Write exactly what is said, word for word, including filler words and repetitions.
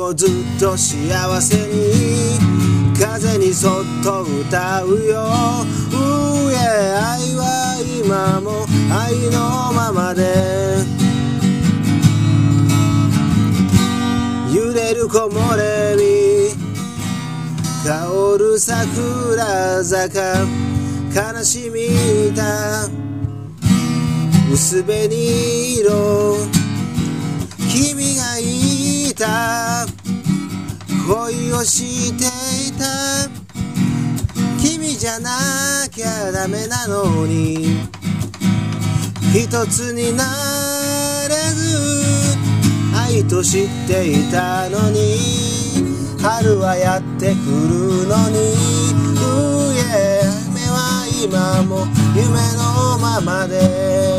もずっと幸せに風にそっと歌うよ。うえ愛は今も愛のままで揺れる木漏れ日香る桜坂悲しみた薄紅色君がいた恋をしていた君じゃなきゃダメなのに一つになれず愛と知っていたのに春はやってくるのにうえ雨は今も夢のままで